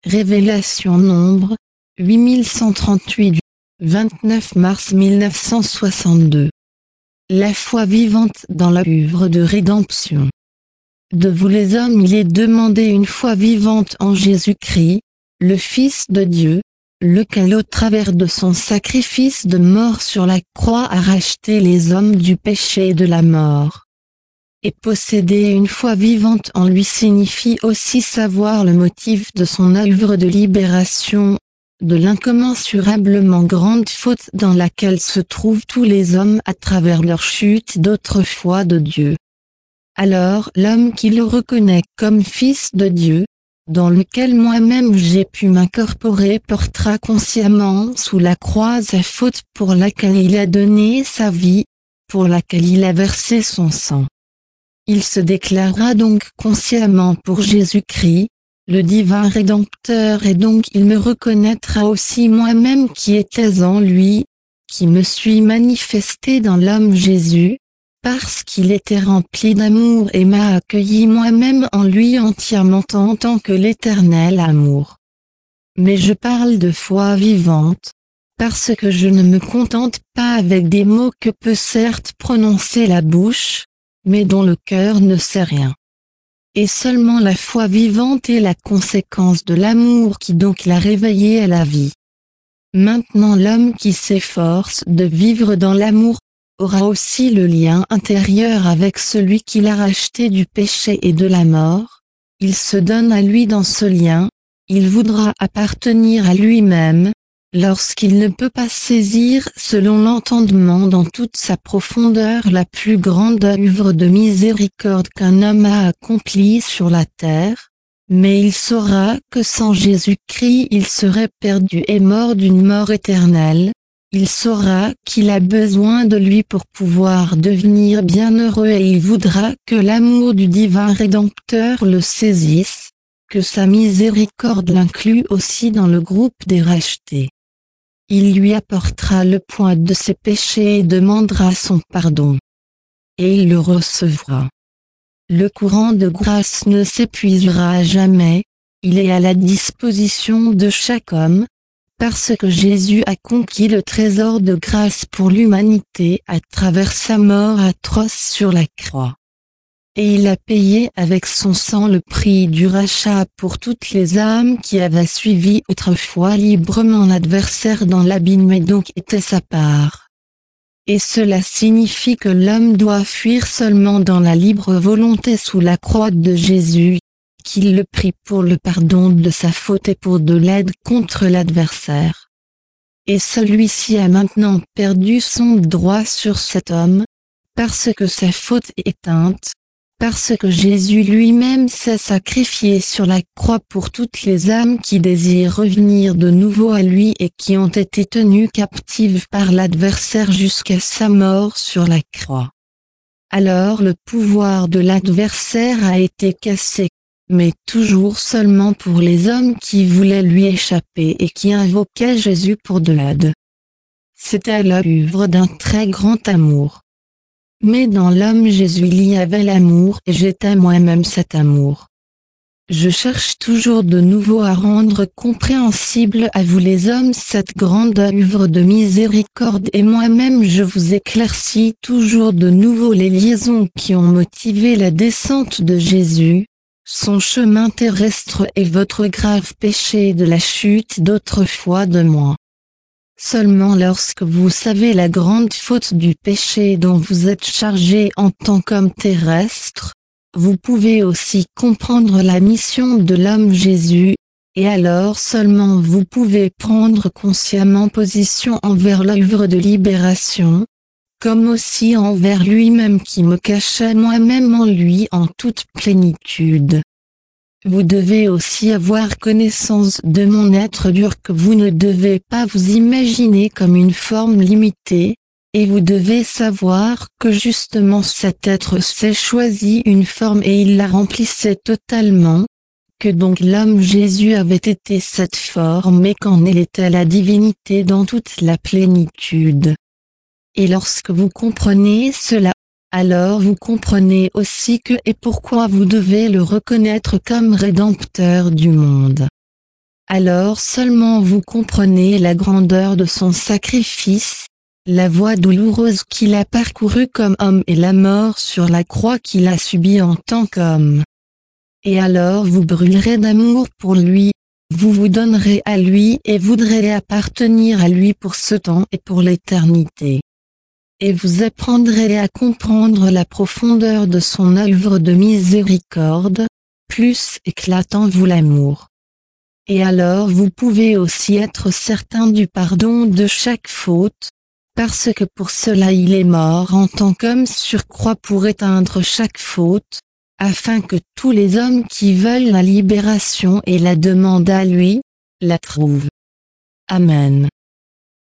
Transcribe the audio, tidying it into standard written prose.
Révélation Nombre, 8138, 29 mars 1962. La foi vivante dans l'œuvre de rédemption. De vous les hommes il est demandé une foi vivante en Jésus-Christ, le Fils de Dieu, lequel au travers de son sacrifice de mort sur la croix a racheté les hommes du péché et de la mort. Et posséder une foi vivante en lui signifie aussi savoir le motif de son œuvre de libération, de l'incommensurablement grande faute dans laquelle se trouvent tous les hommes à travers leur chute d'autrefois de Dieu. Alors l'homme qui le reconnaît comme Fils de Dieu, dans lequel moi-même j'ai pu m'incorporer, portera consciemment sous la croix sa faute pour laquelle il a donné sa vie, pour laquelle il a versé son sang. Il se déclarera donc consciemment pour Jésus-Christ, le divin Rédempteur, et donc il me reconnaîtra aussi moi-même qui étais en lui, qui me suis manifesté dans l'homme Jésus, parce qu'il était rempli d'amour et m'a accueilli moi-même en lui entièrement en tant que l'éternel amour. Mais je parle de foi vivante, parce que je ne me contente pas avec des mots que peut certes prononcer la bouche, mais dont le cœur ne sait rien. Et seulement la foi vivante est la conséquence de l'amour qui donc l'a réveillé à la vie. Maintenant l'homme qui s'efforce de vivre dans l'amour aura aussi le lien intérieur avec celui qui l'a racheté du péché et de la mort. Il se donne à lui dans ce lien, il voudra appartenir à lui-même, lorsqu'il ne peut pas saisir selon l'entendement dans toute sa profondeur la plus grande œuvre de miséricorde qu'un homme a accomplie sur la terre, mais il saura que sans Jésus-Christ il serait perdu et mort d'une mort éternelle. Il saura qu'il a besoin de lui pour pouvoir devenir bienheureux et il voudra que l'amour du divin Rédempteur le saisisse, que sa miséricorde l'inclue aussi dans le groupe des rachetés. Il lui apportera le poids de ses péchés et demandera son pardon. Et il le recevra. Le courant de grâce ne s'épuisera jamais, il est à la disposition de chaque homme, parce que Jésus a conquis le trésor de grâce pour l'humanité à travers sa mort atroce sur la croix. Et il a payé avec son sang le prix du rachat pour toutes les âmes qui avaient suivi autrefois librement l'adversaire dans l'abîme et donc était sa part. Et cela signifie que l'homme doit fuir seulement dans la libre volonté sous la croix de Jésus, qu'il le prie pour le pardon de sa faute et pour de l'aide contre l'adversaire. Et celui-ci a maintenant perdu son droit sur cet homme, parce que sa faute est éteinte, parce que Jésus lui-même s'est sacrifié sur la croix pour toutes les âmes qui désirent revenir de nouveau à lui et qui ont été tenues captives par l'adversaire jusqu'à sa mort sur la croix. Alors le pouvoir de l'adversaire a été cassé, mais toujours seulement pour les hommes qui voulaient lui échapper et qui invoquaient Jésus pour de l'aide. C'était l'œuvre d'un très grand amour. Mais dans l'homme Jésus il y avait l'amour et j'étais moi-même cet amour. Je cherche toujours de nouveau à rendre compréhensible à vous les hommes cette grande œuvre de miséricorde et moi-même je vous éclaircis toujours de nouveau les liaisons qui ont motivé la descente de Jésus, son chemin terrestre et votre grave péché de la chute d'autrefois de moi. Seulement lorsque vous savez la grande faute du péché dont vous êtes chargé en tant qu'homme terrestre, vous pouvez aussi comprendre la mission de l'homme Jésus, et alors seulement vous pouvez prendre consciemment position envers l'œuvre de libération, comme aussi envers lui-même qui me cachait moi-même en lui en toute plénitude. Vous devez aussi avoir connaissance de mon être dur que vous ne devez pas vous imaginer comme une forme limitée, et vous devez savoir que justement cet être s'est choisi une forme et il la remplissait totalement, que donc l'homme Jésus avait été cette forme et qu'en elle était la divinité dans toute la plénitude. Et lorsque vous comprenez cela, alors vous comprenez aussi que et pourquoi vous devez le reconnaître comme Rédempteur du monde. alors seulement vous comprenez la grandeur de son sacrifice, la voie douloureuse qu'il a parcourue comme homme et la mort sur la croix qu'il a subie en tant qu'homme. Et alors vous brûlerez d'amour pour lui, vous vous donnerez à lui et voudrez appartenir à lui pour ce temps et pour l'éternité. Et vous apprendrez à comprendre la profondeur de son œuvre de miséricorde, plus éclatant vous l'amour. Et alors vous pouvez aussi être certain du pardon de chaque faute, parce que pour cela il est mort en tant qu'homme sur croix pour éteindre chaque faute, afin que tous les hommes qui veulent la libération et la demandent à lui, la trouvent. Amen.